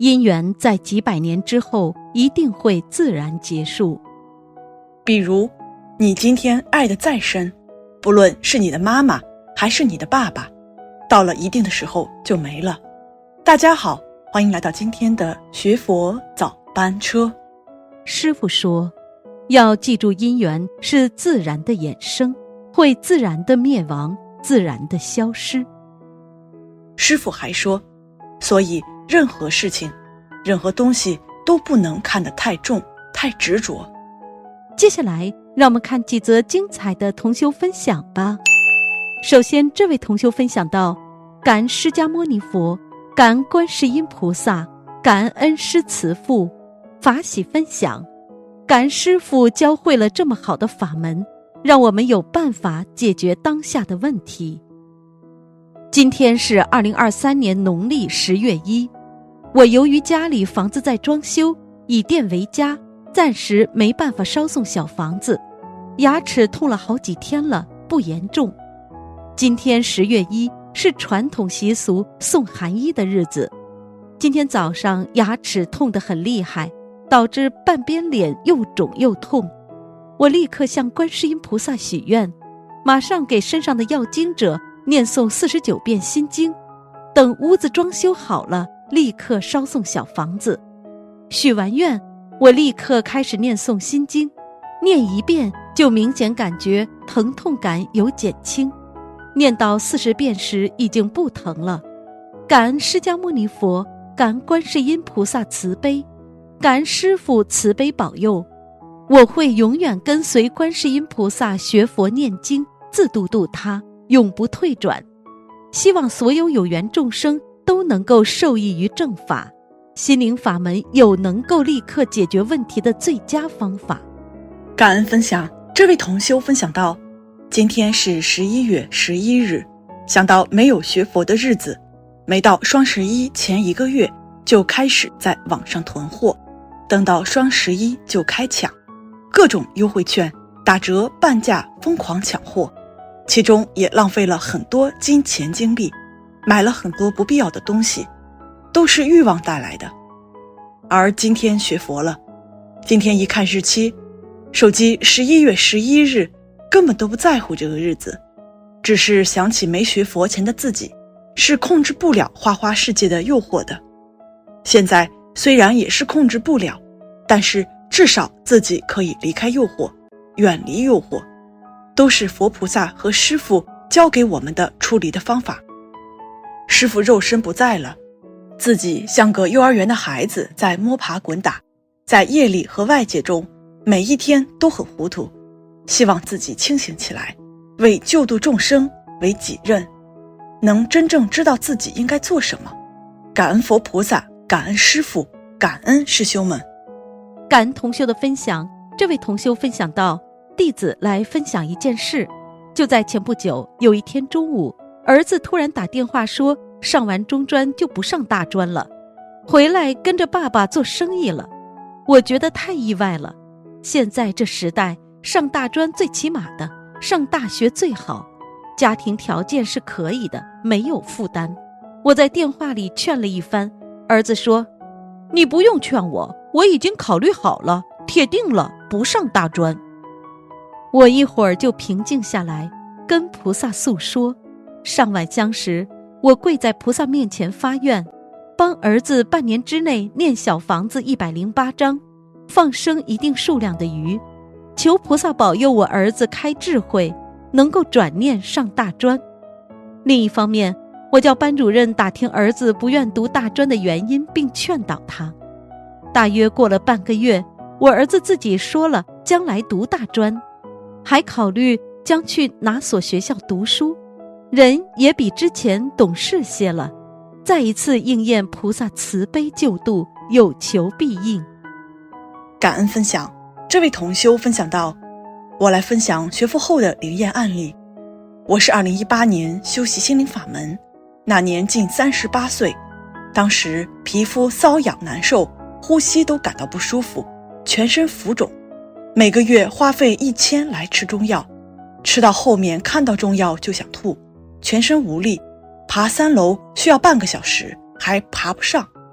姻缘在几百年之后一定会自然结束。 比如，你今天爱得再深，不论是你的妈妈还是你的爸爸，到了一定的时候就没了。大家好，欢迎来到今天的学佛早班车。 师父说，要记住姻缘是自然的衍生，会自然的灭亡，自然的消失。 师父还说，所以任何事情，任何东西都不能看得太重，太执着。 接下来让我们看几则精彩的同修分享吧。首先，这位同修分享到，感恩释迦牟尼佛，感恩观世音菩萨，感恩恩师慈父，法喜分享，感恩师父教会了这么好的法门，让我们有办法解决当下的问题。今天是2023年农历10月1，我由于家里房子在装修，以店为家，暂时没办法烧送小房子，牙齿痛了好几天了，不严重。今天10月1是传统习俗送寒衣的日子。今天早上牙齿痛得很厉害，导致半边脸又肿又痛。我立刻向观世音菩萨许愿，马上给身上的要经者念诵49遍心经，等屋子装修好了，立刻烧送小房子。许完愿，我立刻开始念诵心经，念一遍就明显感觉疼痛感有减轻，念到40遍时已经不疼了。感恩释迦牟尼佛，感恩观世音菩萨慈悲，感恩师父慈悲保佑，我会永远跟随观世音菩萨学佛念经，自度度他，永不退转。希望所有有缘众生都能够受益于正法，心灵法门有能够立刻解决问题的最佳方法。 感恩分享，这位同修分享到，今天是11月11日，想到没有学佛的日子，每到双11前1个月就开始在网上囤货，等到双11就开抢，各种优惠券、打折、半价疯狂抢货，其中也浪费了很多金钱精力，买了很多不必要的东西，都是欲望带来的。而今天学佛了，今天一看日期，手机11月11日，根本都不在乎这个日子，只是想起没学佛前的自己是控制不了花花世界的诱惑的。现在虽然也是控制不了，但是至少自己可以离开诱惑，远离诱惑，都是佛菩萨和师父教给我们的处理的方法。师父肉身不在了，自己像个幼儿园的孩子在摸爬滚打，在业力和外界中每一天都很糊涂，希望自己清醒起来，为救度众生为己任，能真正知道自己应该做什么。感恩佛菩萨，感恩师父，感恩师兄们。 感恩同修的分享，这位同修分享到，弟子来分享一件事。就在前不久，有一天中午，儿子突然打电话说上完中专就不上大专了，回来跟着爸爸做生意了。我觉得太意外了，现在这时代，上大专最起码的，上大学最好，家庭条件是可以的，没有负担。我在电话里劝了一番，儿子说，你不用劝我，我已经考虑好了，铁定了，不上大专。我一会儿就平静下来，跟菩萨诉说。上晚香时，我跪在菩萨面前发愿，帮儿子半年之内念小房子108章，放生一定数量的鱼，求菩萨保佑我儿子开智慧，能够转念上大专。另一方面，我叫班主任打听儿子不愿读大专的原因，并劝导他。大约过了半个月，我儿子自己说了将来读大专，还考虑将去哪所学校读书，人也比之前懂事些了，再一次应验菩萨慈悲救度，有求必应。 感恩分享，这位同修分享到，我来分享学佛后的灵验案例。我是2018年修习心灵法门，那年近38岁，当时皮肤瘙痒难受，呼吸都感到不舒服，全身浮肿，每个月花费1000来吃中药，吃到后面看到中药就想吐，全身无力，爬3楼需要半个小时，还爬不上。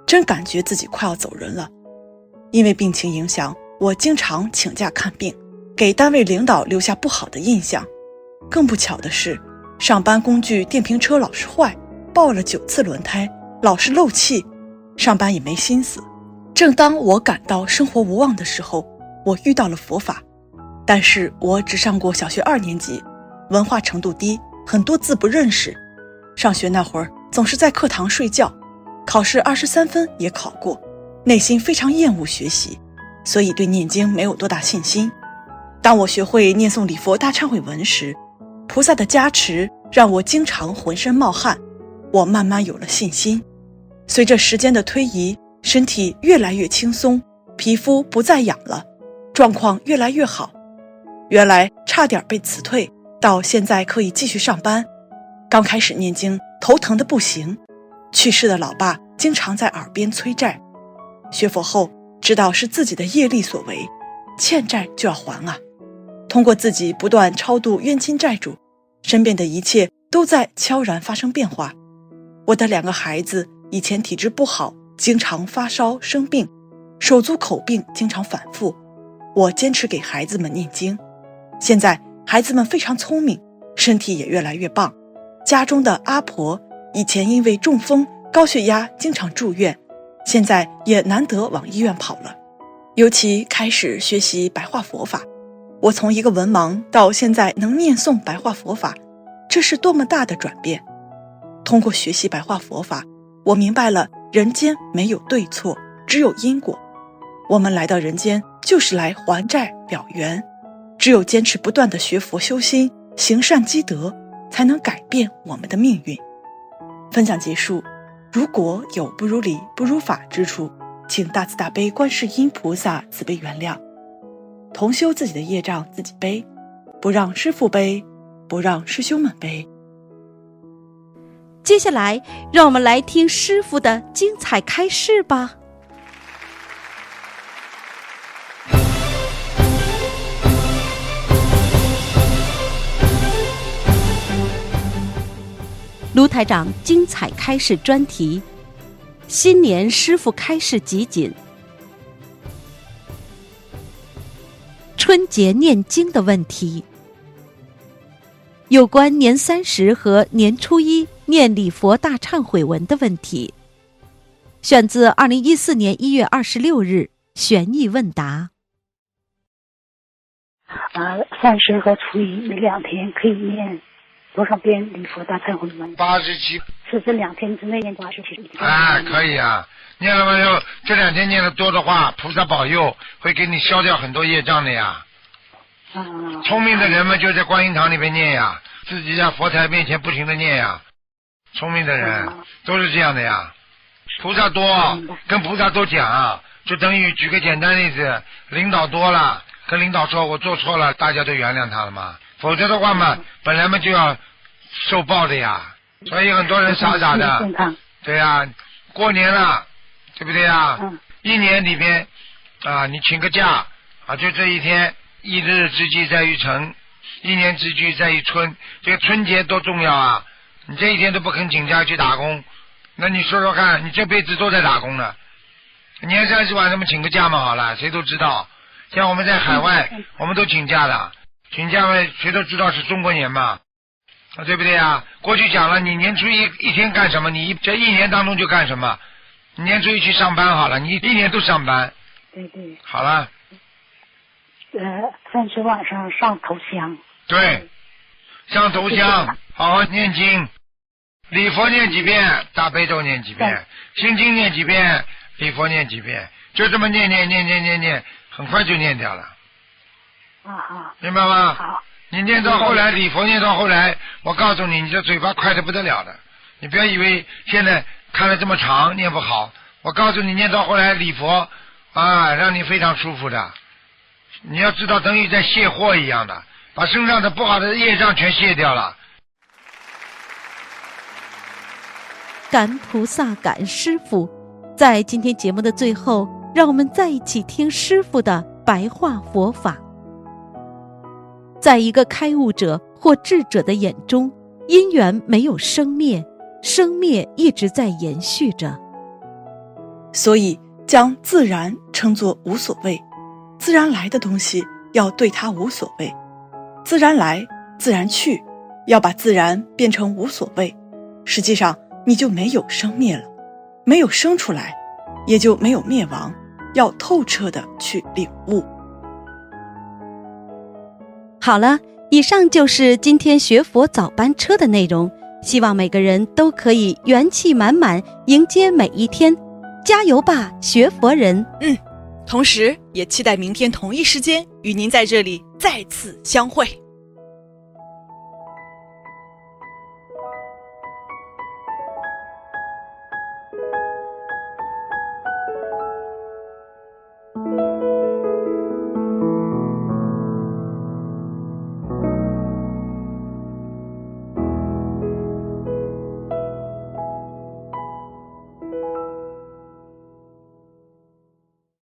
真感觉自己快要走人了。因为病情影响，我经常请假看病，给单位领导留下不好的印象。更不巧的是，上班工具电瓶车老是坏，爆了9次轮胎，老是漏气，上班也没心思。正当我感到生活无望的时候，我遇到了佛法。但是我只上过小学2年级，文化程度低，很多字不认识。上学那会儿总是在课堂睡觉，考试23分也考过，内心非常厌恶学习，所以对念经没有多大信心。当我学会念诵礼佛大忏悔文时，菩萨的加持让我经常浑身冒汗，我慢慢有了信心。随着时间的推移，身体越来越轻松，皮肤不再痒了，状况越来越好。原来差点被辞退，到现在可以继续上班。刚开始念经头疼的不行，去世的老爸经常在耳边催债。学佛后知道是自己的业力所为，欠债就要还啊。通过自己不断超度冤亲债主，身边的一切都在悄然发生变化。我的2个孩子以前体质不好，经常发烧生病，手足口病经常反复，我坚持给孩子们念经。现在孩子们非常聪明，身体也越来越棒。家中的阿婆以前因为中风高血压经常住院，现在也难得往医院跑了。尤其开始学习白话佛法，我从一个文盲到现在能念诵白话佛法，这是多么大的转变。通过学习白话佛法，我明白了人间没有对错，只有因果。我们来到人间就是来还债了缘，只有坚持不断地学佛修心，行善积德，才能改变我们的命运。分享结束，如果有不如理不如法之处，请大慈大悲观世音菩萨慈悲原谅。同修自己的业障自己背，不让师父背，不让师兄们背。 接下来让我们来听师父的精彩开示吧。卢台长精彩开示专题：新年师父开示集锦。春节念经的问题，有关年30和年初1念礼佛大忏悔文的问题，选自2014年1月26日悬疑问答。 30和初1每2天可以念多少遍礼佛大忏悔文 ？87。 是这2天之内念87。 可以啊，念了没有？这2天念的多的话，菩萨保佑会给你消掉很多业障的呀。聪明的人们就在观音堂里面念呀，自己在佛台面前不停的念呀。聪明的人都是这样的呀。菩萨多，跟菩萨多讲，就等于举个简单例子，领导多了，跟领导说我做错了，大家都原谅他了嘛。否则的话嘛，本来嘛就要受报的呀。所以很多人傻傻的，对呀，过年了，对不对呀？一年里边你请个假就这一天，一日之计在于晨，一年之计在于春。这个春节多重要啊！你这一天都不肯请假去打工，那你说说看，你这辈子都在打工呢。年30晚上么请个假嘛好了，谁都知道。像我们在海外，我们都请假的，请假嘛谁都知道是中国年嘛。对不对啊？过去讲了，你年初一天干什么？你这一年当中就干什么？你年初1去上班好了，你一年都上班。 对对。 好了。 30晚上上头香。 对，上头香，好好念经，礼佛念几遍，大悲咒念几遍，心经念几遍，礼佛念几遍，就这么念，很快就念掉了。 好。 明白吗？ 好。 你念到后来，礼佛念到后来，我告诉你，你这嘴巴快得不得了的。你不要以为现在看了这么长念不好，我告诉你，念到后来礼佛让你非常舒服的。你要知道，等于在卸货一样的，把身上的不好的业障全卸掉了。 感恩菩萨，感恩师父。在今天节目的最后，让我们再一起听师父的白话佛法。在一个开悟者或智者的眼中，因缘没有生灭，生灭一直在延续着。 所以将自然称作无所谓，自然来的东西要对它无所谓，自然来自然去，要把自然变成无所谓，实际上你就没有生灭了，没有生出来，也就没有灭亡，要透彻地去领悟。 好了，以上就是今天学佛早班车的内容，希望每个人都可以元气满满迎接每一天，加油吧，学佛人！ 同时也期待明天同一时间与您在这里再次相会。